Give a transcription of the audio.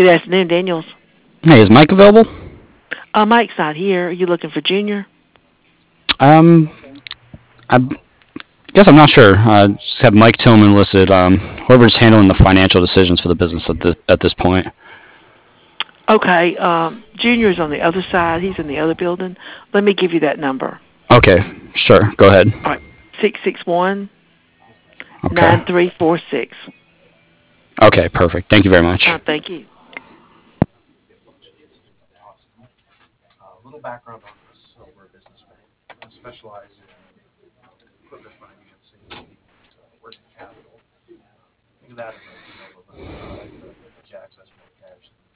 Good afternoon, Daniels. Hey, is Mike available? Mike's not here. Are you looking for Junior? Um, I guess I'm not sure. Just have Mike Tillman listed. Whoever's handling the financial decisions for the business at this point. Okay, Junior's on the other side. He's in the other building. Let me give you that number. Okay, sure. Go ahead. All right, 661 Okay. 9346. Okay, perfect. Thank you very much. Thank you.